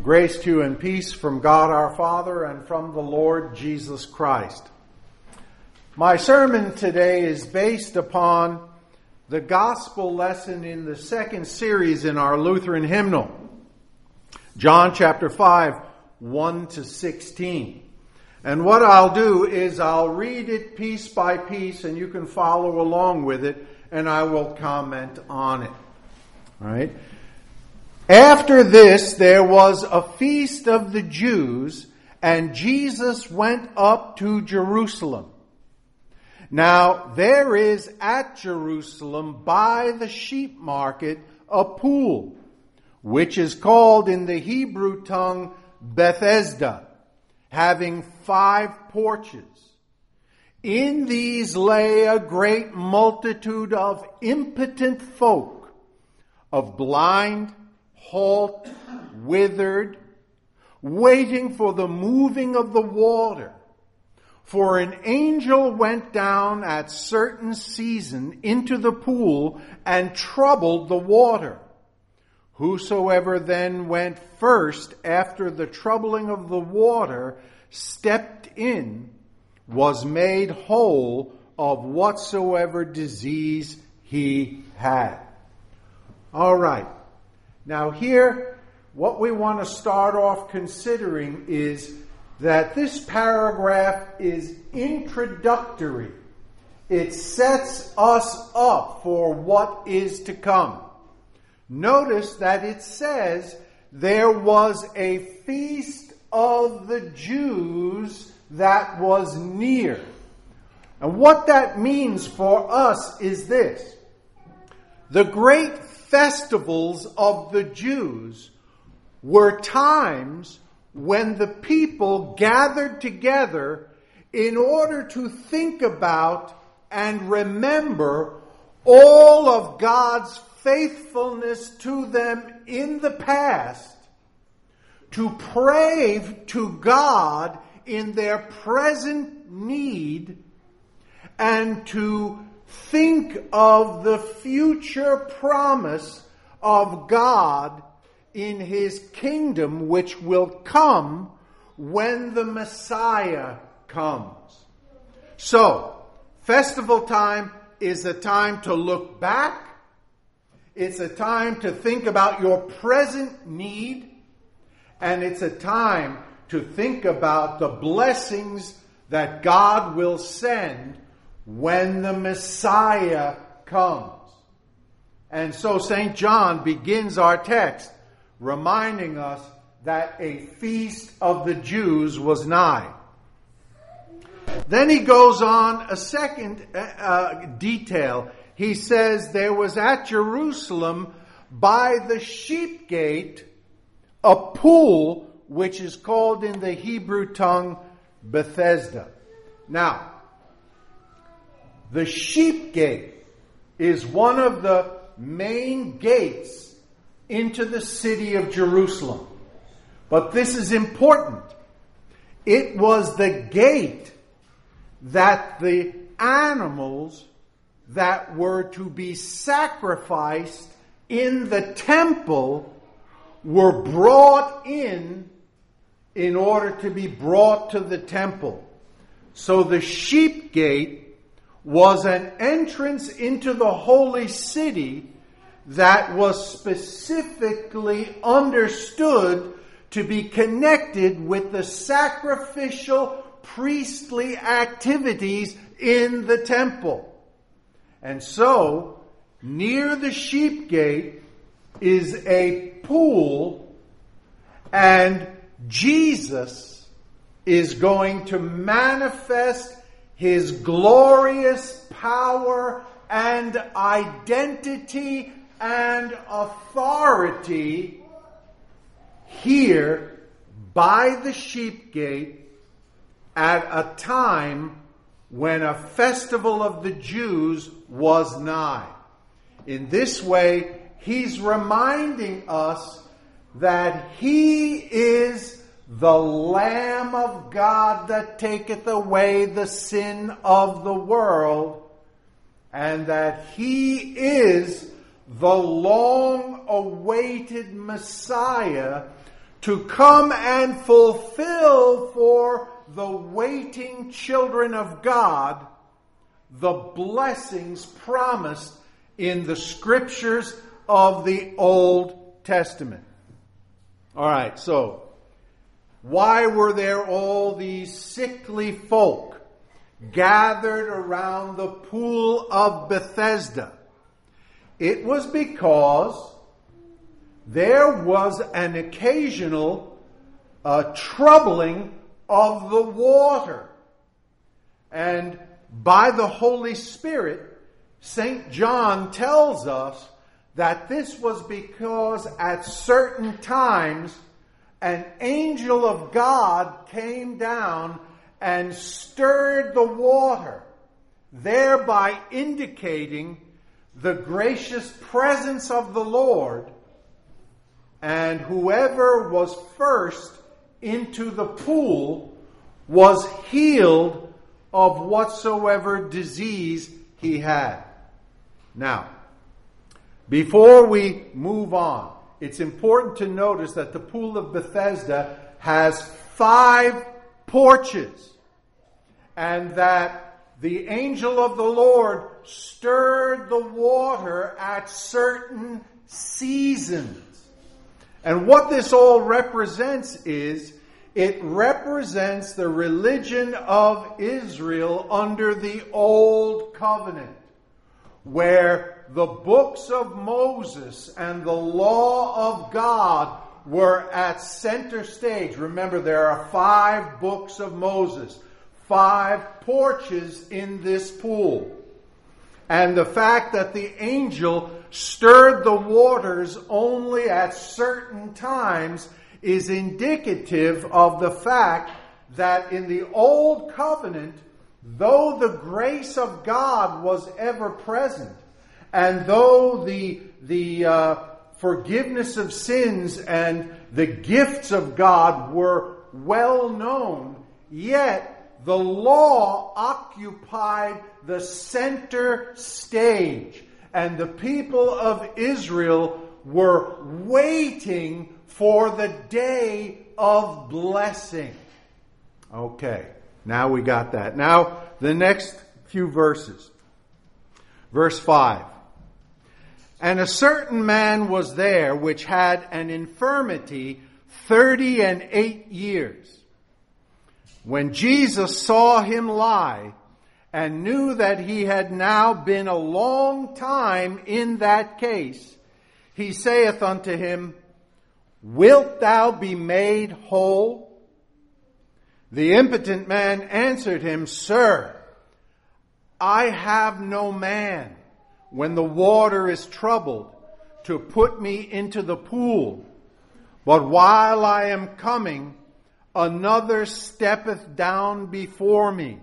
Grace to you and peace from God our Father and from the Lord Jesus Christ. My sermon today is based upon the gospel lesson in the second series in our Lutheran hymnal, John chapter 5, 1 to 16. And what I'll do is I'll read it piece by piece and you can follow along with it and I will comment on it. All right? After this, there was a feast of the Jews, and Jesus went up to Jerusalem. Now, there is at Jerusalem by the sheep market a pool, which is called in the Hebrew tongue Bethesda, having 5 porches. In these lay a great multitude of impotent folk, of blind, halt, withered, waiting for the moving of the water. For an angel went down at certain season into the pool and troubled the water. Whosoever then went first after the troubling of the water stepped in was made whole of whatsoever disease he had. All right. Now here, what we want to start off considering is that this paragraph is introductory. It sets us up for what is to come. Notice that it says there was a feast of the Jews that was near. And what that means for us is this. The great festivals of the Jews were times when the people gathered together in order to think about and remember all of God's faithfulness to them in the past, to pray to God in their present need, and to think of the future promise of God in His kingdom, which will come when the Messiah comes. So, festival time is a time to look back. It's a time to think about your present need. And it's a time to think about the blessings that God will send when the Messiah comes. And so St. John begins our text reminding us that a feast of the Jews was nigh. Then he goes on a second detail. He says there was at Jerusalem by the sheep gate a pool which is called in the Hebrew tongue Bethesda. Now, the sheep gate is one of the main gates into the city of Jerusalem. But this is important. It was the gate that the animals that were to be sacrificed in the temple were brought in order to be brought to the temple. So the sheep gate was an entrance into the holy city that was specifically understood to be connected with the sacrificial priestly activities in the temple. And so, near the sheep gate is a pool, and Jesus is going to manifest His glorious power and identity and authority here by the sheep gate at a time when a festival of the Jews was nigh. In this way, He's reminding us that He is the Lamb of God that taketh away the sin of the world, and that He is the long-awaited Messiah to come and fulfill for the waiting children of God the blessings promised in the scriptures of the Old Testament. All right, so why were there all these sickly folk gathered around the pool of Bethesda? It was because there was an occasional troubling of the water. And by the Holy Spirit, St. John tells us that this was because at certain times an angel of God came down and stirred the water, thereby indicating the gracious presence of the Lord, and whoever was first into the pool was healed of whatsoever disease he had. Now, before we move on, it's important to notice that the pool of Bethesda has 5 porches, and that the angel of the Lord stirred the water at certain seasons. And what this all represents is, it represents the religion of Israel under the Old Covenant, where the books of Moses and the law of God were at center stage. Remember, there are 5 books of Moses, 5 porches in this pool. And the fact that the angel stirred the waters only at certain times is indicative of the fact that in the Old Covenant, though the grace of God was ever present, and though the forgiveness of sins and the gifts of God were well known, yet the law occupied the center stage, and the people of Israel were waiting for the day of blessing. Okay, now we got that. Now, the next few verses. Verse 5. And a certain man was there which had an infirmity 38 years. When Jesus saw him lie, and knew that he had now been a long time in that case, he saith unto him, Wilt thou be made whole? The impotent man answered him, Sir, I have no man, when the water is troubled, to put me into the pool. But while I am coming, another steppeth down before me.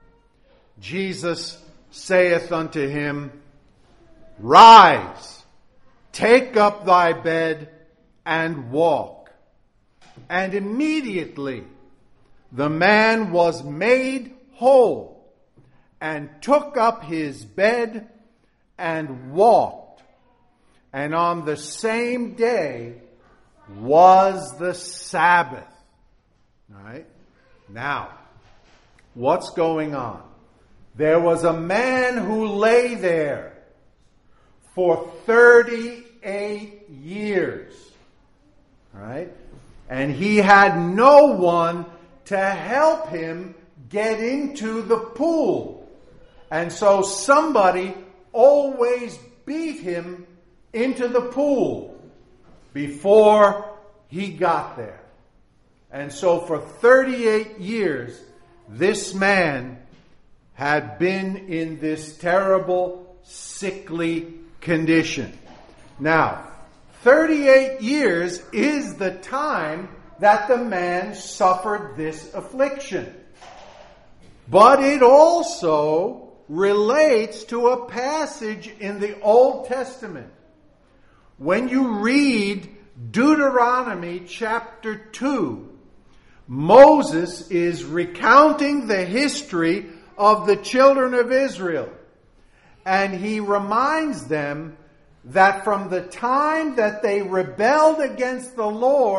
Jesus saith unto him, Rise, take up thy bed, and walk. And immediately the man was made whole, and took up his bed, and walked. And on the same day was the Sabbath. All right? Now, what's going on? There was a man who lay there for 38 years. All right? And he had no one to help him get into the pool. And so somebody always beat him into the pool before he got there. And so for 38 years, this man had been in this terrible, sickly condition. Now, 38 years is the time that the man suffered this affliction. But it also relates to a passage in the Old Testament. When you read Deuteronomy chapter 2, Moses is recounting the history of the children of Israel. And he reminds them that from the time that they rebelled against the Lord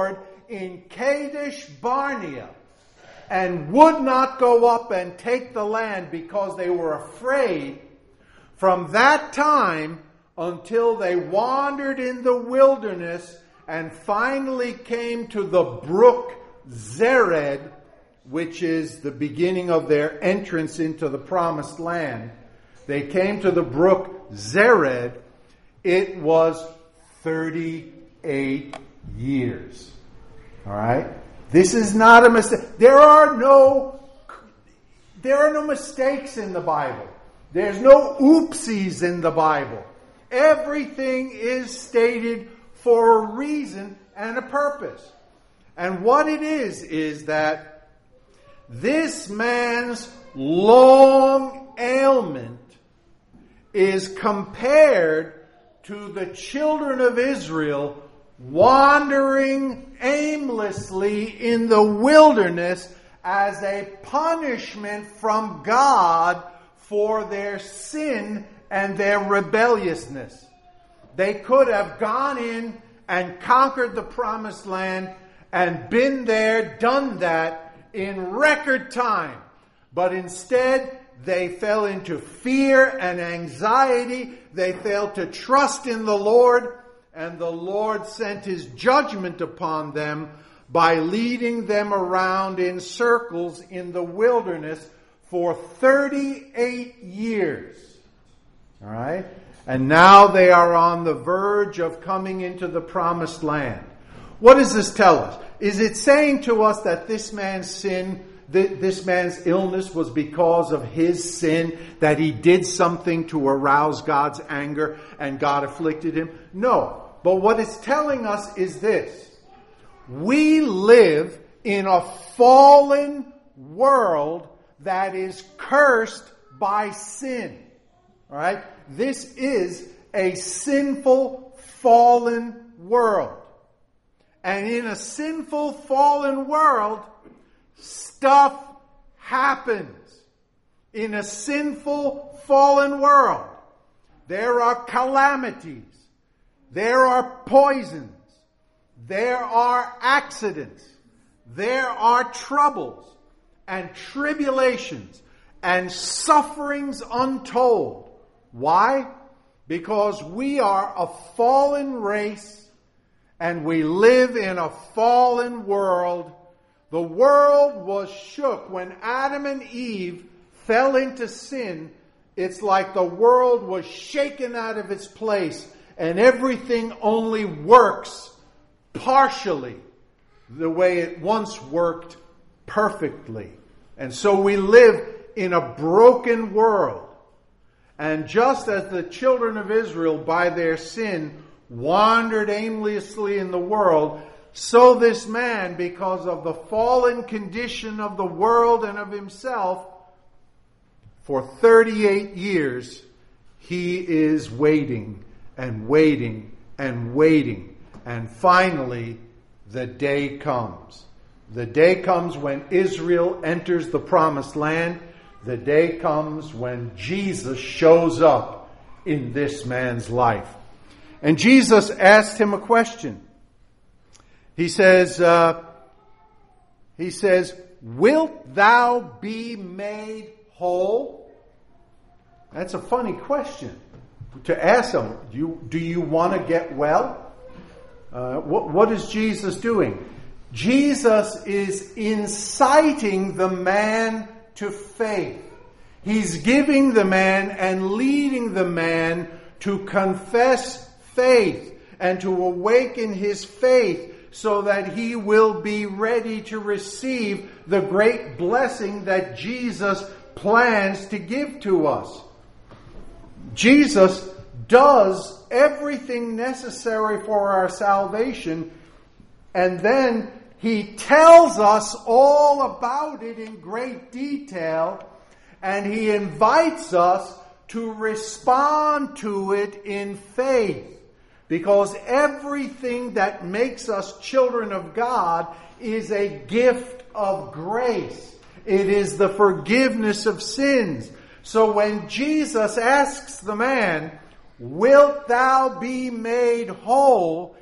in Kadesh Barnea and would not go up and take the land because they were afraid, from that time until they wandered in the wilderness and finally came to the brook Zered, which is the beginning of their entrance into the promised land. They came to the brook Zered. It was 38 years. All right? This is not a mistake. There are no mistakes in the Bible. There's no oopsies in the Bible. Everything is stated for a reason and a purpose. And what it is that this man's long ailment is compared to the children of Israel wandering aimlessly in the wilderness as a punishment from God for their sin and their rebelliousness. They could have gone in and conquered the promised land and been there, done that in record time. But instead, they fell into fear and anxiety. They failed to trust in the Lord, and the Lord sent His judgment upon them by leading them around in circles in the wilderness for 38 years. All right? And now they are on the verge of coming into the promised land. What does this tell us? Is it saying to us that this man's sin, this man's illness was because of his sin, that he did something to arouse God's anger and God afflicted him? No. But what it's telling us is this. We live in a fallen world that is cursed by sin. All right? This is a sinful, fallen world. And in a sinful, fallen world, stuff happens. In a sinful, fallen world, there are calamities. There are poisons. There are accidents. There are troubles and tribulations and sufferings untold. Why? Because we are a fallen race and we live in a fallen world. The world was shook when Adam and Eve fell into sin. It's like the world was shaken out of its place and everything only works partially the way it once worked perfectly. And so we live in a broken world. And just as the children of Israel, by their sin, wandered aimlessly in the world, so this man, because of the fallen condition of the world and of himself, for 38 years, he is waiting and waiting and waiting. And finally, the day comes. The day comes when Israel enters the promised land. The day comes when Jesus shows up in this man's life. And Jesus asked him a question. He says, "Wilt thou be made whole?" That's a funny question to ask him. Do you want to get well? What is Jesus doing? Jesus is inciting the man to faith. He's giving the man and leading the man to confess faith and to awaken his faith so that he will be ready to receive the great blessing that Jesus plans to give to us. Jesus does everything necessary for our salvation, and then He tells us all about it in great detail, and He invites us to respond to it in faith. Because everything that makes us children of God is a gift of grace. It is the forgiveness of sins. So when Jesus asks the man, "Wilt thou be made whole?"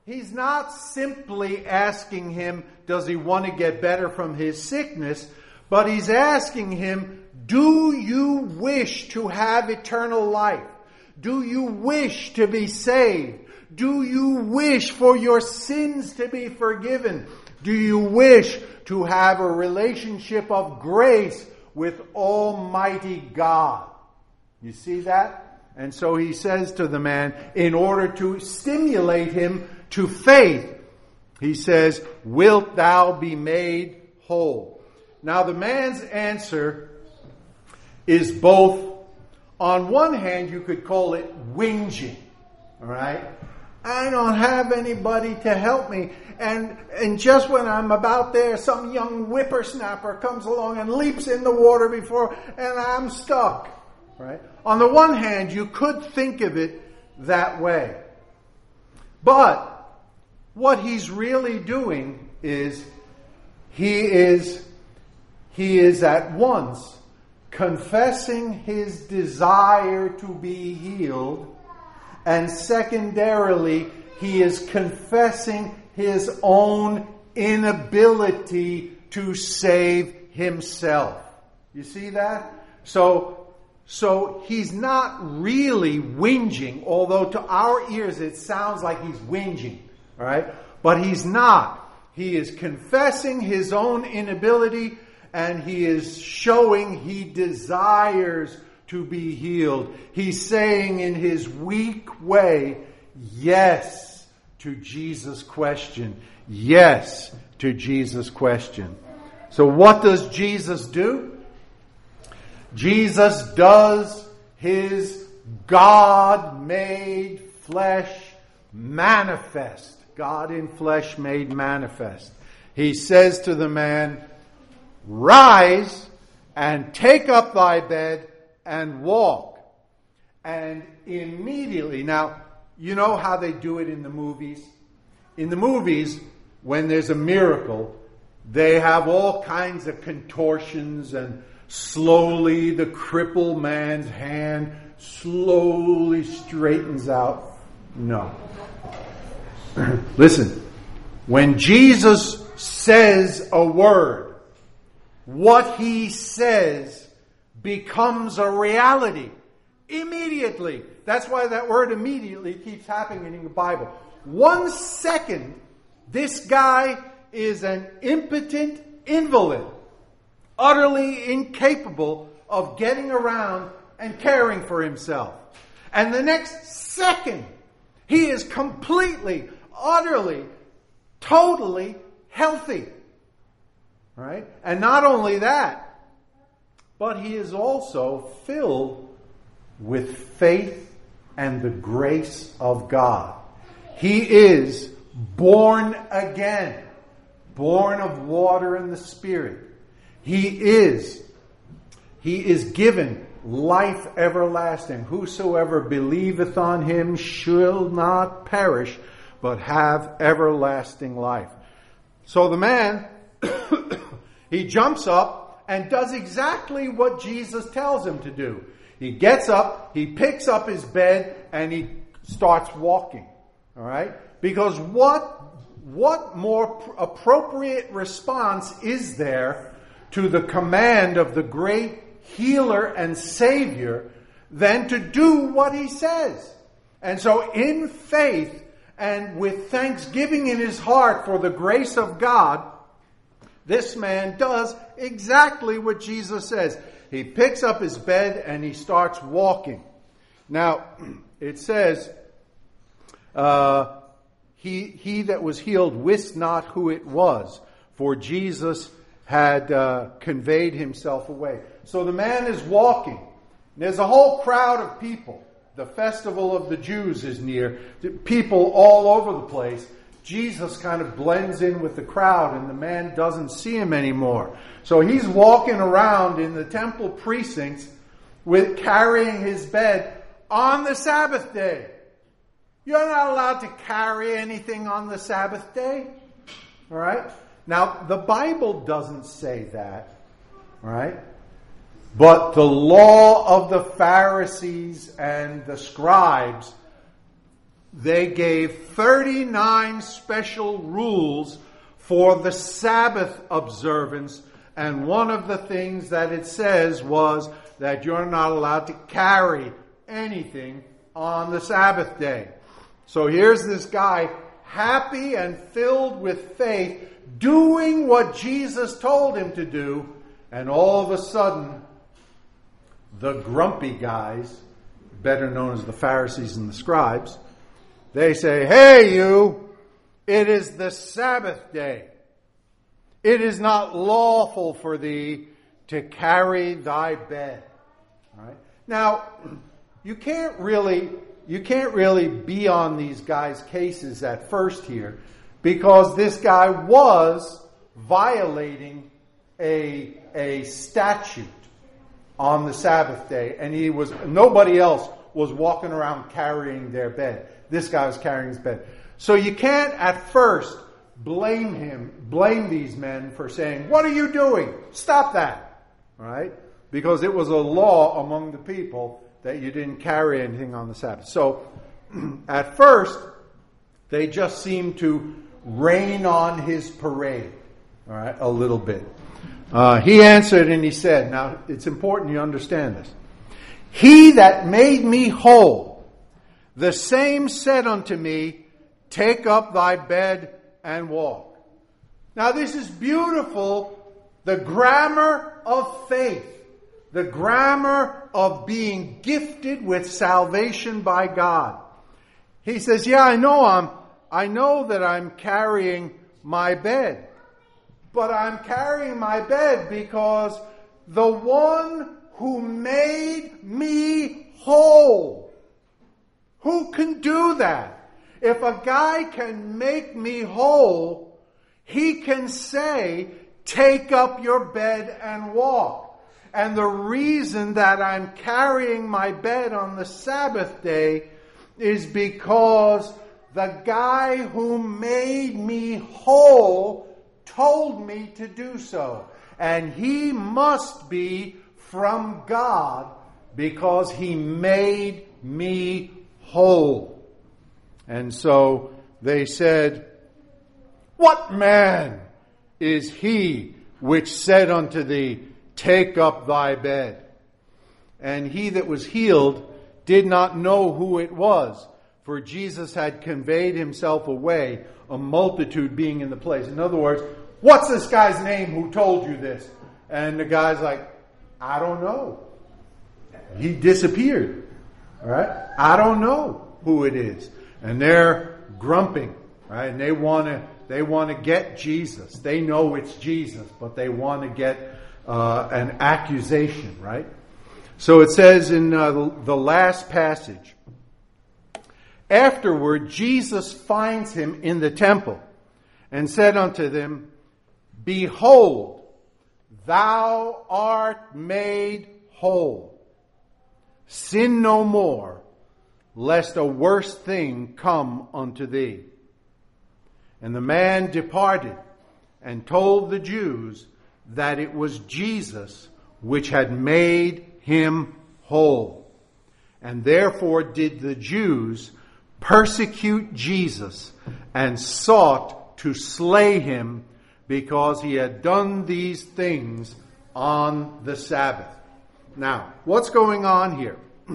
he's not simply asking him, does he want to get better from his sickness? But he's asking him, do you wish to have eternal life? Do you wish to be saved? Do you wish for your sins to be forgiven? Do you wish to have a relationship of grace with Almighty God? You see that? And so he says to the man, in order to stimulate him to faith, he says, wilt thou be made whole? Now the man's answer is both, on one hand you could call it whinging, all right? I don't have anybody to help me. And just when I'm about there, some young whippersnapper comes along and leaps in the water before, and I'm stuck, right? On the one hand, you could think of it that way. But what he's really doing is he is at once confessing his desire to be healed, and secondarily, he is confessing his own inability to save himself. You see that? So he's not really whinging, although to our ears it sounds like he's whinging, all right? But he's not. He is confessing his own inability, and he is showing he desires to be healed. He's saying in his weak way, yes to Jesus' question. Yes to Jesus' question. So what does Jesus do? Jesus does his God-made flesh manifest. God in flesh made manifest. He says to the man, rise and take up thy bed and walk. And immediately, now, you know how they do it in the movies? In the movies, when there's a miracle, they have all kinds of contortions, and slowly the crippled man's hand slowly straightens out. No. Listen, when Jesus says a word, what he says becomes a reality immediately. That's why that word immediately keeps happening in the Bible. 1 second, this guy is an impotent invalid, utterly incapable of getting around and caring for himself. And the next second, he is completely, utterly, totally healthy. Right? And not only that, but he is also filled with faith and the grace of God. He is born again, born of water and the Spirit. He is given life everlasting. Whosoever believeth on him shall not perish, but have everlasting life. So the man, he jumps up and does exactly what Jesus tells him to do. He gets up, he picks up his bed, and he starts walking. All right? Because what more appropriate response is there to the command of the great healer and Savior than to do what he says? And so in faith and with thanksgiving in his heart for the grace of God, this man does exactly what Jesus says. He picks up his bed and he starts walking. Now, it says, he that was healed wist not who it was, for Jesus had conveyed himself away. So the man is walking. There's a whole crowd of people. The festival of the Jews is near. People all over the place. Jesus kind of blends in with the crowd, and the man doesn't see him anymore. So he's walking around in the temple precincts with carrying his bed on the Sabbath day. You're not allowed to carry anything on the Sabbath day. All right? Now, the Bible doesn't say that. All right? But the law of the Pharisees and the scribes they gave 39 special rules for the Sabbath observance. And one of the things that it says was that you're not allowed to carry anything on the Sabbath day. So here's this guy, happy and filled with faith, doing what Jesus told him to do, and all of a sudden, the grumpy guys, better known as the Pharisees and the scribes, they say, "Hey you, it is the Sabbath day. It is not lawful for thee to carry thy bed." All right? Now, you can't really be on these guys' cases at first here, because this guy was violating a statute on the Sabbath day, and nobody else was walking around carrying their bed. This guy was carrying his bed. So you can't at first blame these men for saying, "What are you doing? Stop that." All right? Because it was a law among the people that you didn't carry anything on the Sabbath. So at first, they just seemed to rain on his parade, all right, a little bit. He answered and he said, now it's important you understand this. "He that made me whole, the same said unto me, take up thy bed and walk." Now this is beautiful, the grammar of faith, the grammar of being gifted with salvation by God. He says, "Yeah, I know that I'm carrying my bed, but I'm carrying my bed because the one who made me whole." Who can do that? If a guy can make me whole, he can say, "Take up your bed and walk." And the reason that I'm carrying my bed on the Sabbath day is because the guy who made me whole told me to do so. And he must be from God because he made me whole. And so they said, "What man is he which said unto thee, take up thy bed?" And he that was healed did not know who it was, for Jesus had conveyed himself away, a multitude being in the place. In other words, "What's this guy's name who told you this?" And the guy's like, "I don't know. He disappeared. All right? I don't know who it is." And they're grumping, right? And they want to get Jesus. They know it's Jesus, but they want to get an accusation, right? So it says in the last passage, "Afterward Jesus finds him in the temple and said unto them, Behold, thou art made whole. Sin no more, lest a worse thing come unto thee." And the man departed and told the Jews that it was Jesus which had made him whole. And therefore did the Jews persecute Jesus and sought to slay him because he had done these things on the Sabbath. Now, what's going on here?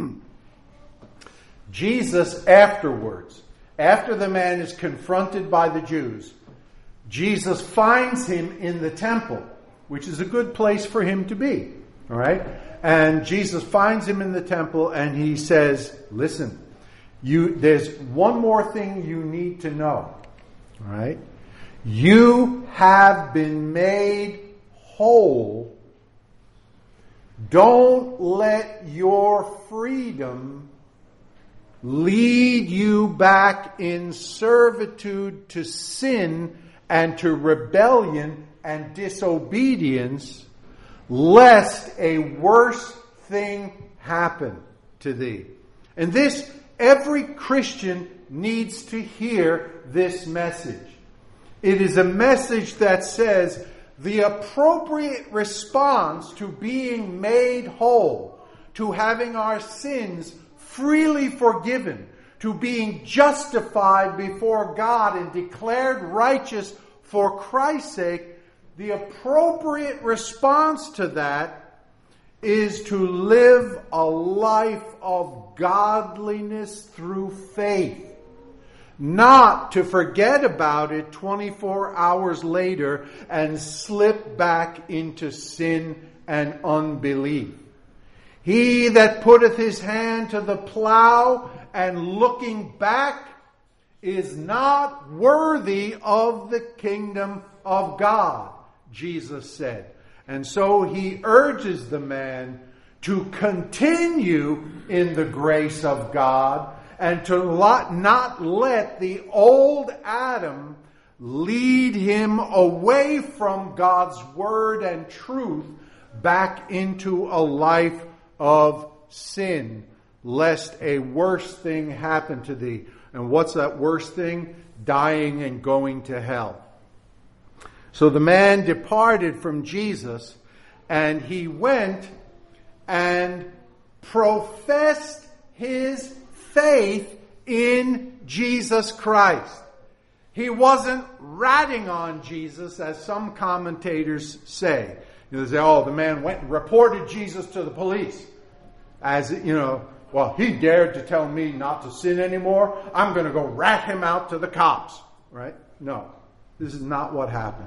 Jesus afterwards, after the man is confronted by the Jews, Jesus finds him in the temple, which is a good place for him to be. All right? And Jesus finds him in the temple and he says, "Listen, there's one more thing you need to know. All right? You have been made whole. Don't let your freedom lead you back in servitude to sin and to rebellion and disobedience, lest a worse thing happen to thee." And this, every Christian needs to hear this message. It is a message that says the appropriate response to being made whole, to having our sins freely forgiven, to being justified before God and declared righteous for Christ's sake, the appropriate response to that is to live a life of godliness through faith. Not to forget about it 24 hours later and slip back into sin and unbelief. He that putteth his hand to the plow and looking back is not worthy of the kingdom of God, Jesus said. And so he urges the man to continue in the grace of God and to not let the old Adam lead him away from God's word and truth back into a life of sin, lest a worse thing happen to thee. And what's that worse thing? Dying and going to hell. So the man departed from Jesus, and he went and professed his faith in Jesus Christ. He wasn't ratting on Jesus, as some commentators say. They say, oh, the man went and reported Jesus to the police. As, well, he dared to tell me not to sin anymore. I'm going to go rat him out to the cops. Right? No, this is not what happened.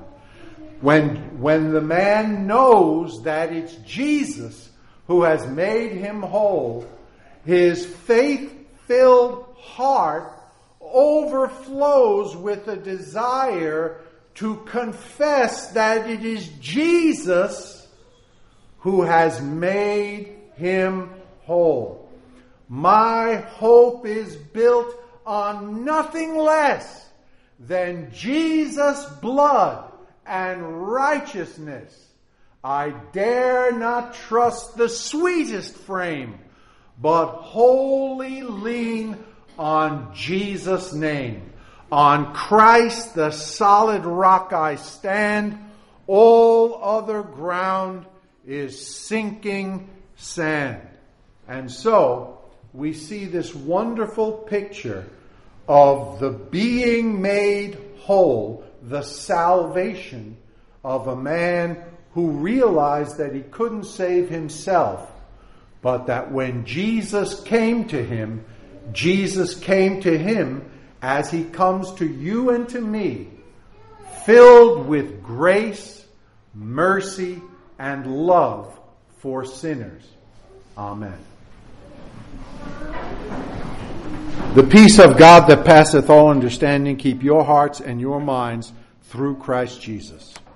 When the man knows that it's Jesus who has made him whole, his faith-filled heart overflows with a desire to confess that it is Jesus who has made him whole. My hope is built on nothing less than Jesus' blood and righteousness. I dare not trust the sweetest frame, but wholly lean on Jesus' name. On Christ, the solid rock, I stand. All other ground is sinking sand. And so, we see this wonderful picture of the being made whole, the salvation of a man who realized that he couldn't save himself, but that when Jesus came to him as he comes to you and to me, filled with grace, mercy, and love for sinners. Amen. The peace of God that passeth all understanding keep your hearts and your minds through Christ Jesus.